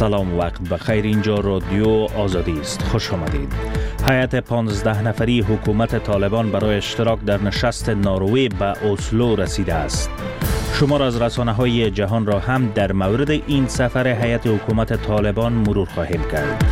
سلام، وقت بخیر. اینجا رادیو آزادی است. خوش آمدید. هیئت 15 نفری حکومت طالبان برای اشتراک در نشست نروژ به اسلو رسیده است. شمار از رسانه‌های جهان را هم در مورد این سفر هیئت حکومت طالبان مرور خواهیم کرد.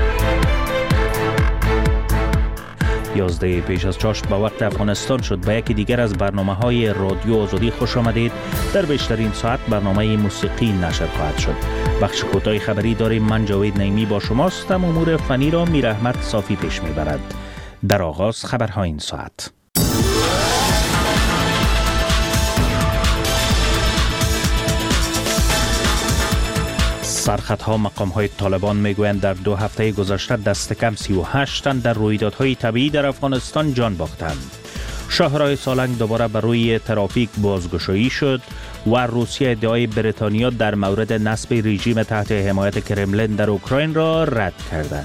11 پیش از چاشت به وقت افغانستان شد. به یکی دیگر از برنامه‌های رادیو آزادی خوش آمدید. در بیشترین ساعت برنامه موسیقی نشر خواهد شد. بخش کوتاه خبری داریم. من جاوید نعیمی با شماست. امور فنی را میر احمد صافی پیش میبرد. در آغاز خبرهای این ساعت. سرخطها مقام‌های طالبان میگویند در 2 هفته گذشته دست کم 38 تن در رویدادهای طبیعی در افغانستان جان باختند. شاهراه سالنگ دوباره بر روی ترافیک بازگشایی شد و روسیه ادعای بریتانیا در مورد نصب رژیم تحت حمایت کرملین در اوکراین را رد کرده.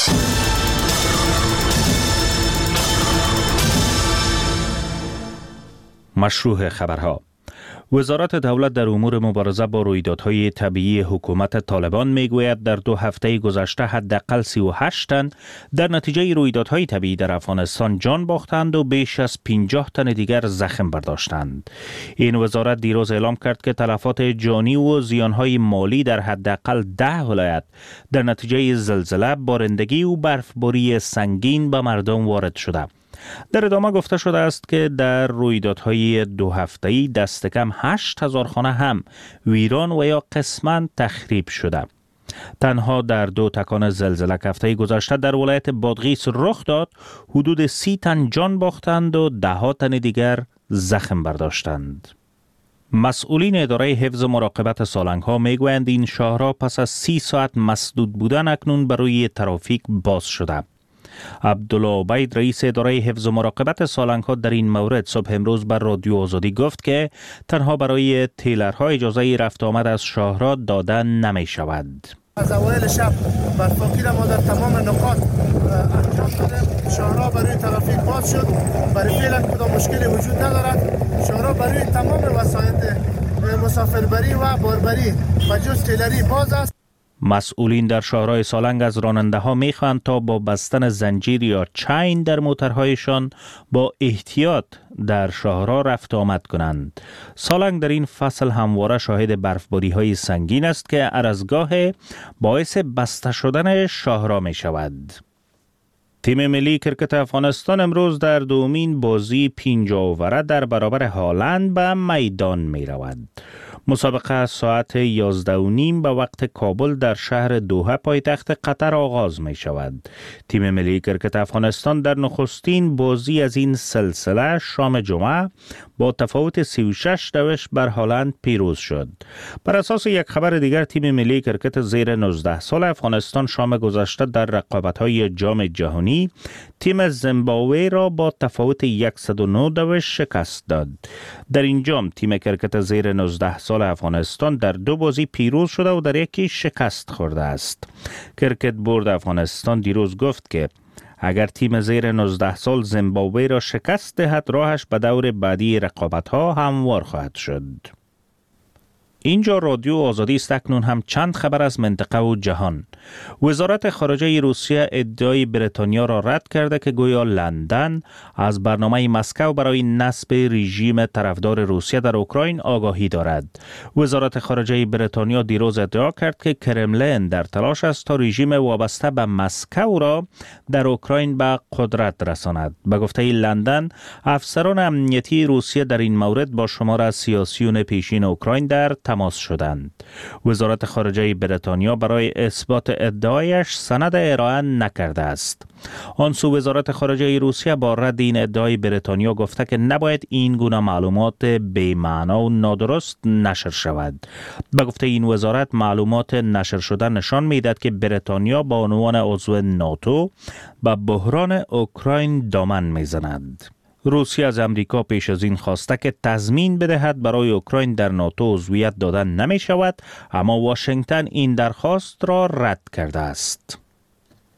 مشروع خبرها. وزارت دولت در امور مبارزه با رویدادهای طبیعی حکومت طالبان میگوید در 2 هفته گذشته حداقل 38 تن در نتیجه رویدادهای طبیعی در افغانستان جان باختند و بیش از 50 تن دیگر زخم برداشتند. این وزارت دیروز اعلام کرد که تلفات جانی و زیانهای مالی در حداقل 10 ولایت در نتیجه زلزله، بارندگی و برفباری سنگین به مردم وارد شده. در ادامه گفته شده است که در رویدادهای 2 هفته‌ای دست کم 8,000 خانه هم ویران و یا قسماً تخریب شده. تنها در 2 تکان زلزله که هفته گذشته در ولایت بادغیس رخ داد، حدود 30 تن جان باختند و 10 تن دیگر زخم برداشتند. مسئولین اداره حفظ و مراقبت سالنگ ها میگویند این شاهراه پس از 30 ساعت مسدود بودن اکنون بر روی ترافیک باز شده. عبدالله عبید رئیس اداره حفظ و مراقبت سالنگ ها در این مورد صبح امروز بر رادیو آزادی گفت که تنها برای تیلرها اجازه رفت آمد از شاهراه داده نمی شود. از اوایل شب برفاکی را ما در تمام نقاط انجام دادیم. شاهراه برای ترافیک باز شد. برای فعلا کدام مشکلی وجود ندارد. شاهراه برای تمام وسایط مسافربری و باربری و جز تیلری باز است. مسئولین در شاهراه سالنگ از راننده ها میخواهند تا با بستن زنجیر یا چین در موترهایشان با احتیاط در شاهراه رفت آمد کنند. سالنگ در این فصل همواره شاهد برفباری های سنگین است که هر از گاه باعث بسته شدن شاهراه می شود. تیم ملی کرکت افغانستان امروز در دومین بازی 50 اووره در برابر هالند به میدان می رود. مسابقه ساعت 11:30 به وقت کابل در شهر دوحه پایتخت قطر آغاز می شود. تیم ملی کرکت افغانستان در نخستین بازی از این سلسله شام جمعه با تفاوت 36 بر هالند پیروز شد. بر اساس یک خبر دیگر تیم ملی کرکت زیر 19 سال افغانستان شام گذشته در رقابت‌های جام جهانی تیم زیمبابوه را با تفاوت 109 شکست داد. در این جام تیم کرکت زیر 19 سال افغانستان در 2 بازی پیروز شده و در یکی شکست خورده است. کرکت بورد افغانستان دیروز گفت که اگر تیم زیر 19 سال زیمبابوه را شکست دهد راهش به دور بعدی رقابت‌ها هموار خواهد شد. اینجا رادیو آزادی است. اکنون هم چند خبر از منطقه و جهان. وزارت خارجه روسیه ادعای بریتانیا را رد کرده که گویا لندن از برنامه مسکو برای نصب رژیم طرفدار روسیه در اوکراین آگاهی دارد. وزارت خارجه بریتانیا دیروز ادعا کرد که کرملین در تلاش است تا رژیم وابسته به مسکو را در اوکراین به قدرت رساند. به گفته لندن، افسران امنیتی روسیه در این مورد با شمار از سیاسیون پیشین اوکراین در تماس شدند. وزارت خارجه بریتانیا برای اثبات ادعایش سند ارائه نکرده است. آن سو وزارت خارجه روسیه با رد این ادعای بریتانیا گفته که نباید این گونه معلومات بی‌معنا و نادرست نشر شود. به گفته این وزارت معلومات نشر شده نشان می‌دهد که بریتانیا با عنوان عضو ناتو به بحران اوکراین دامن می‌زند. روسیه از امریکا پیش از این خواسته که تضمین بدهد برای اوکراین در ناتو عضویت دادن نمی شود، اما واشنگتن این درخواست را رد کرده است.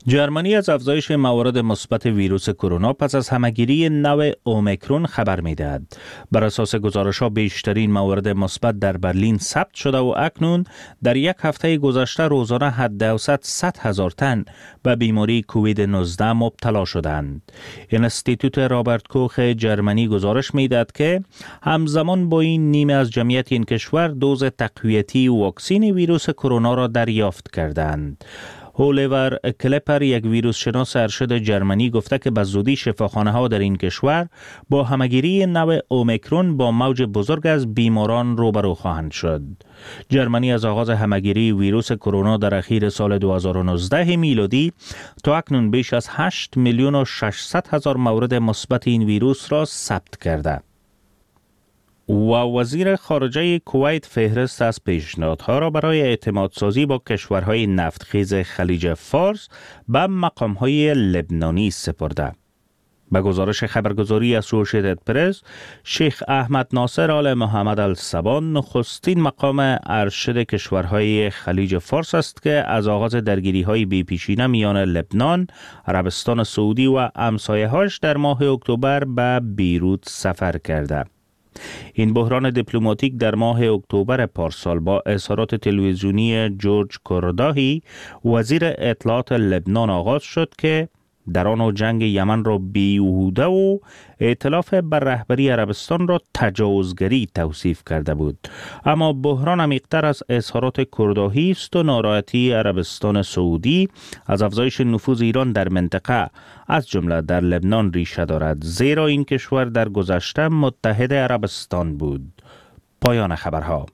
جرمنی از افزایش موارد مثبت ویروس کرونا پس از همهگیری نو اومیکرون خبر می‌دهد. بر اساس گزارش‌ها بیشترین موارد مثبت در برلین ثبت شده و اکنون در یک هفته گذشته روزانه حداوسط 100,000 تن به بیماری کووید 19 مبتلا شدند. انستیتوت رابرت کوخ جرمنی گزارش می‌دهد که همزمان با این نیمه از جمعیت این کشور دوز تقویتی واکسن ویروس کرونا را دریافت کردند. اولیور کلپر، یک ویروس شناس ارشد جرمنی، گفته که به زودی شفاخانه ها در این کشور با همهگیری نو اومیکرون با موج بزرگ از بیماران روبرو خواهند شد. جرمنی از آغاز همهگیری ویروس کرونا در اخیر سال 2019 میلادی تا اکنون بیش از 8,600,000 مورد مثبت این ویروس را ثبت کرده. و وزیر خارجه کویت فهرست از پیشنهادها را برای اعتماد سازی با کشورهای نفتخیز خلیج فارس به مقامهای لبنانی سپرده. به گزارش خبرگزاری اسوشیتد پرس، شیخ احمد ناصر آل محمد السبان نخستین مقام ارشد کشورهای خلیج فارس است که از آغاز درگیری‌های بی‌پیشینه میان لبنان، عربستان سعودی و همسایه‌هاش در ماه اکتبر به بیروت سفر کرده. این بحران دیپلماتیک در ماه اکتبر پارسال با اظهارات تلویزیونی جورج کورداهی، وزیر اطلاعات لبنان، آغاز شد که در آن جنگ یمن را بیهوده و ائتلاف بر رهبری عربستان را تجاوزگری توصیف کرده بود. اما بحران عمیق‌تر از اظهارات کورداهی است و ناراحتی عربستان سعودی از افزایش نفوذ ایران در منطقه از جمله در لبنان ریشه دارد، زیرا این کشور در گذشته متحد عربستان بود. پایان خبرها.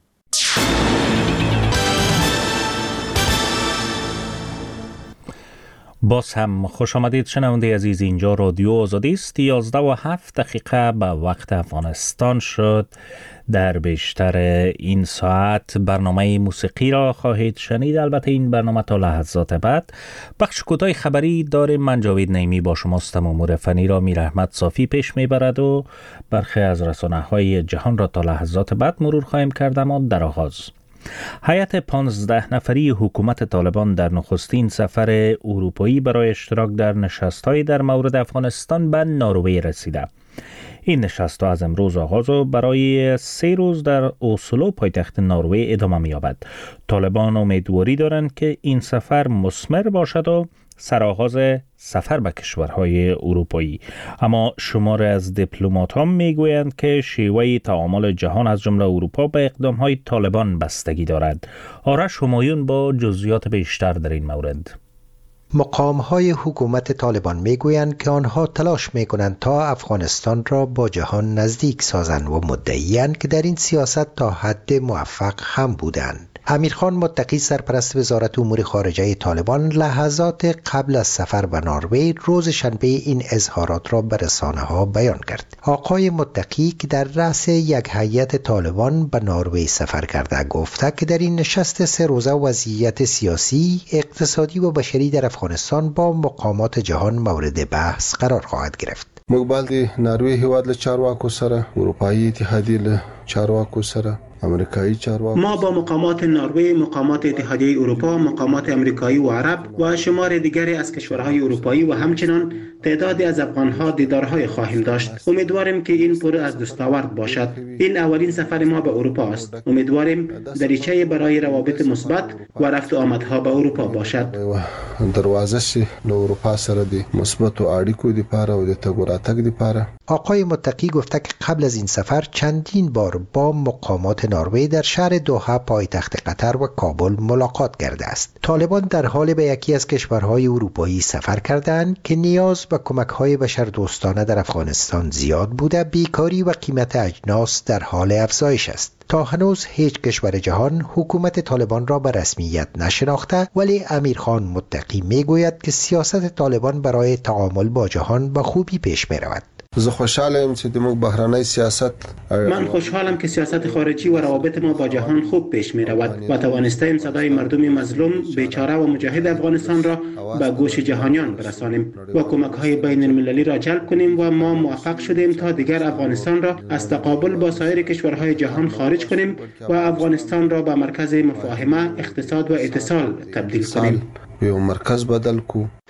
باز هم خوش آمدید شنونده عزیز، اینجا رادیو آزادی است. 11:07 به وقت افغانستان شد. در بیشتر این ساعت برنامه موسیقی را خواهید شنید. البته این برنامه تا لحظات بعد بخش کوتاه خبری داریم. من جاوید نعیمی با شماستم. امور فنی را میر احمد صافی پیش میبرد و برخی از رسانه‌های جهان را تا لحظات بعد مرور خواهیم کرد. اما در آغاز هیئت 15 نفری حکومت طالبان در نخستین سفر اروپایی برای اشتراک در نشست‌های در مورد افغانستان به نروژ رسیده. این نشست‌ها از امروز آغاز و برای 3 روز در اسلو پایتخت نروژ ادامه می‌یابد. طالبان امیدواری دارند که این سفر مثمر باشد و سرآغاز سفر به کشورهای اروپایی. اما شمار از دیپلمات‌ها میگویند که شیوه تعامل جهان از جمله اروپا به اقدام‌های طالبان بستگی دارد. آرش همایون با جزئیات بیشتر در این مورد. مقام‌های حکومت طالبان میگویند که آنها تلاش میکنند تا افغانستان را با جهان نزدیک سازند و مدعی‌اند که در این سیاست تا حد موفق هم بودند. امیرخان متقی، سرپرست وزارت امور خارجه طالبان، لحظات قبل از سفر به نروژ روز شنبه این اظهارات را به رسانه‌ها بیان کرد. آقای متقی که در رأس یک هیئت طالبان به نروژ سفر کرده، گفته که در این نشست 3 روزه وضعیت سیاسی، اقتصادی و بشری در افغانستان با مقامات جهان مورد بحث قرار خواهد گرفت. مقبل د نروژ هیواد له چارواکو سره، اروپایی اتحادیه له چارواکو سره، امریکایی چارواکو، ما با مقامات نروژ، مقامات اتحادیه اروپا، مقامات امریکایی و عرب و شمار دیگری از کشورهای اروپایی و همچنان تعدادی از افغانها دیدارهای خواهیم داشت. امیدواریم که این پر از دستاورد باشد. این اولین سفر ما به اروپا است. امیدواریم دریچه برای روابط مثبت و رفت و آمدها به اروپا باشد. دروازه سی له اروپا سره دی مثبت اړیکو لپاره او د تګ و راتګ لپاره. آقای متقی گفته که قبل از این سفر چندین بار با مقامات نروژ در شهر دوحه پایتخت قطر و کابل ملاقات کرده است. طالبان در حال به یکی از کشورهای اروپایی سفر کردند که نیاز به کمک‌های بشردوستانه در افغانستان زیاد بوده. بیکاری و قیمت اجناس در حال افزایش است. تا هنوز هیچ کشور جهان حکومت طالبان را به رسمیت نشناخته، ولی امیرخان متقی میگوید که سیاست طالبان برای تعامل با جهان به خوبی پیش می‌رود. زه خوشحالم چې د موږ بهرنی سیاست، من خوشحالم که سیاست خارجی و روابط ما با جهان خوب پیش می رود و توانستیم صدای مردم مظلوم، بیچاره و مجاهد افغانستان را به گوش جهانیان برسانیم و کمک های بین المللی را جلب کنیم و ما موفق شدیم تا دیگر افغانستان را از تقابل با سایر کشورهای جهان خارج کنیم و افغانستان را به مرکز مفاهمه، اقتصاد و اتصال تبدیل کنیم. یو مرکز بدل کو.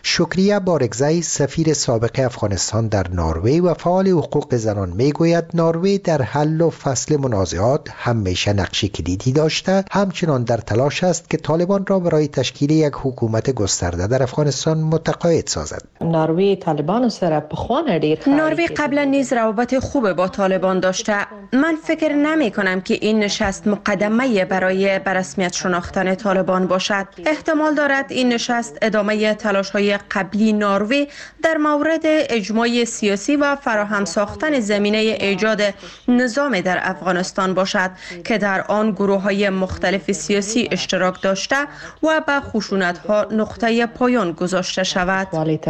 شکریه بارگزی سفیر سابق افغانستان در نروژ و فعال حقوق زنان میگوید نروژ در حل و فصل منازعات همیشه نقش کلیدی داشته، همچنان در تلاش است که طالبان را برای تشکیل یک حکومت گسترده در افغانستان متقاعد سازد. نروژ طالبان سره بخوانه دیر نروژ قبلا نیز روابط خوب با طالبان داشته. من فکر نمی کنم که این نشست مقدمه برای به رسمیت شناختن طالبان باشد. احتمال دارد این نشست ادامه تلاش‌های قبلی نروژ در مورد اجماع سیاسی و فراهم ساختن زمینه ایجاد نظام در افغانستان باشد که در آن گروه‌های مختلف سیاسی اشتراک داشته و به خشونت‌ها نقطه پایان گذاشته شود.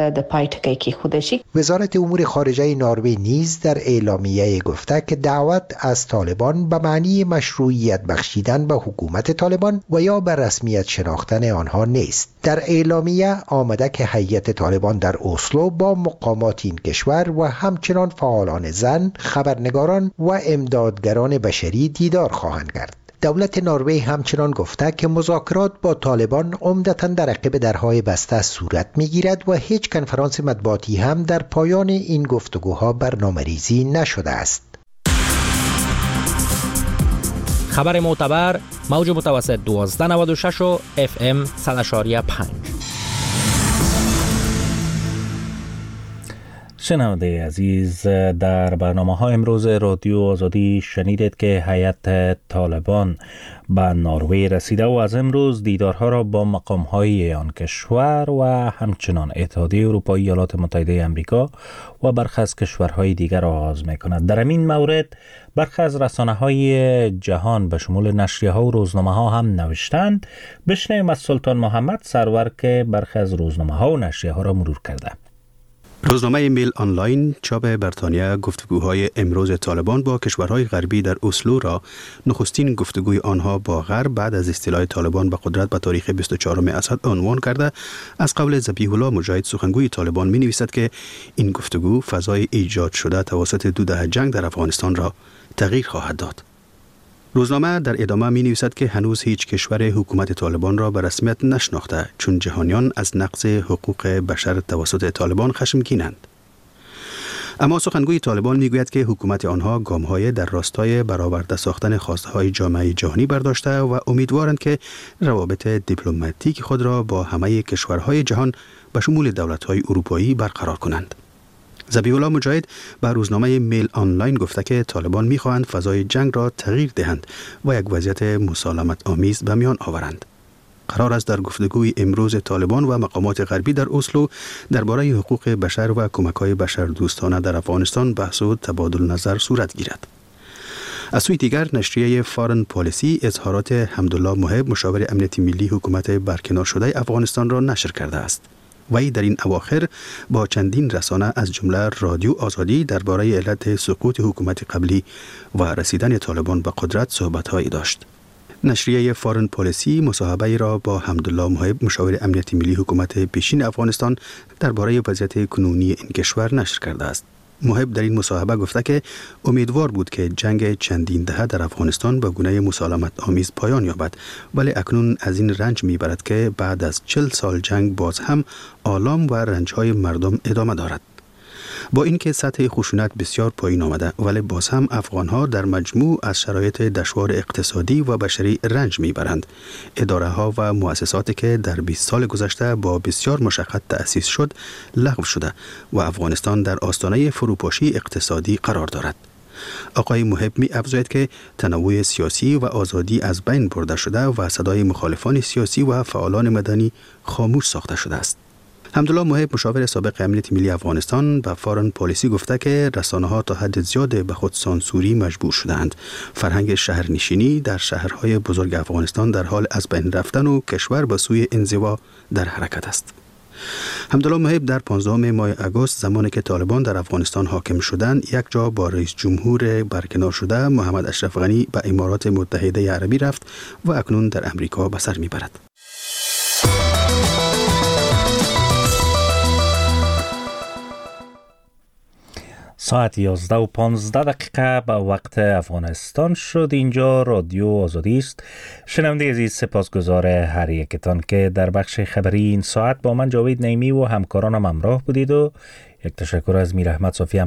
وزارت امور خارجه نروژ نیز در اعلامیه گفته که دعوت از طالبان به معنی مشروعیت بخشیدن به حکومت طالبان و یا به رسمیت شناختن آنها نیست. در اعلامیه آمده که هیئت طالبان در اسلو با مقامات این کشور و همچنان فعالان زن، خبرنگاران و امدادگران بشری دیدار خواهند کرد. دولت نروژ همچنان گفته که مذاکرات با طالبان عمدتاً در عقب درهای بسته صورت می‌گیرد و هیچ کنفرانس مطبوعاتی هم در پایان این گفتگوها برنامه‌ریزی نشده است. خبر معتبر موج متوسط 1296 و FM 100.5. شنونده عزیز، در برنامه‌ها امروز رادیو آزادی شنیدید که هیئت طالبان به نروژ رسیده و از امروز دیدارها را با مقام‌های آن کشور و همچنان اتحادیه اروپایی، ایالات متحده آمریکا و برخی از کشورهای دیگر آغاز می‌کند. در این مورد برخی از رسانه‌های جهان به شمول نشریه‌ها و روزنامه‌ها هم نوشتند. بشنویم از سلطان محمد سرور که برخی از روزنامه‌ها و نشریه‌ها را مرور کرده. روزنامه میل آنلاین چاپ بریتانیا گفتگوهای امروز طالبان با کشورهای غربی در اسلو را نخستین گفتگوی آنها با غرب بعد از استیلای طالبان به قدرت به تاریخ 24 اسد عنوان کرده. از قول ذبیح الله مجاهد سخنگوی طالبان می نویسد که این گفتگو فضای ایجاد شده توسط دو دهه جنگ در افغانستان را تغییر خواهد داد. روزنامه در ادامه می نویسد که هنوز هیچ کشور حکومت طالبان را به رسمیت نشناخته، چون جهانیان از نقض حقوق بشر توسط طالبان خشمگینند. اما سخنگوی طالبان می گوید که حکومت آنها گام‌های در راستای برآورده ساختن خواسته‌های جامعه جهانی برداشته و امیدوارند که روابط دیپلماتیک خود را با همه کشورهای جهان به شمول دولت‌های اروپایی برقرار کنند. ذبیح الله مجاهد به روزنامه میل آنلاین گفته که طالبان می‌خواهند فضای جنگ را تغییر دهند و یک وضعیت مسالمت آمیز به میان آورند. قرار است در گفتگوی امروز طالبان و مقامات غربی در اسلو درباره حقوق بشر و کمک‌های بشردوستانه در افغانستان بحث و تبادل نظر صورت گیرد. از سوی دیگر نشریه فارن پالیسی اظهارات حمدالله محب مشاور امنیتی ملی حکومت برکنار شده افغانستان را نشر کرده است. وی در این اواخر با چندین رسانه از جمله رادیو آزادی درباره علت سقوط حکومت قبلی و رسیدن طالبان به قدرت صحبت‌هایی داشت. نشریه فارن پالیسی مصاحبه را با حمدالله محب مشاور امنیتی ملی حکومت پیشین افغانستان درباره وضعیت کنونی این کشور نشر کرده است. محب در این مصاحبه گفته که امیدوار بود که جنگ چندین دهه در افغانستان به گونه مسالمت آمیز پایان یابد، ولی اکنون از این رنج میبرد که بعد از 40 سال جنگ باز هم آلام و رنج‌های مردم ادامه دارد. با اینکه سطح خشونت بسیار پایین آمده، ولی باز هم افغان‌ها در مجموع از شرایط دشوار اقتصادی و بشری رنج میبرند. اداره‌ها و مؤسساتی که در 20 سال گذشته با بسیار مشقت تأسیس شد، لغو شده و افغانستان در آستانه فروپاشی اقتصادی قرار دارد. آقای محب می افزاید که تنوع سیاسی و آزادی از بین برده شده و صدای مخالفان سیاسی و فعالان مدنی خاموش ساخته شده است. حمدالله محب مشاور سابق امنیت ملی افغانستان به فارن پالیسی گفته که رسانه‌ها تا حد زیاد به خود سانسوری مجبور شدند. فرهنگ شهرنشینی در شهرهای بزرگ افغانستان در حال از بین رفتن و کشور به سوی انزوا در حرکت است. حمدالله محب در 15 ماه آگوست زمانی که طالبان در افغانستان حاکم شدند، یک جا با رئیس جمهور برکنار شده محمد اشرف غنی به امارات متحده عربی رفت و اکنون در امریکا به سر میبرد. ساعت 11:15 به وقت افغانستان شد. اینجا رادیو آزادی است. شنونده عزیز، سپاسگزار هر یکتان که در بخش خبری این ساعت با من جاوید نعیمی و همکارانم همراه بودید و یک تشکر از میر احمد صافی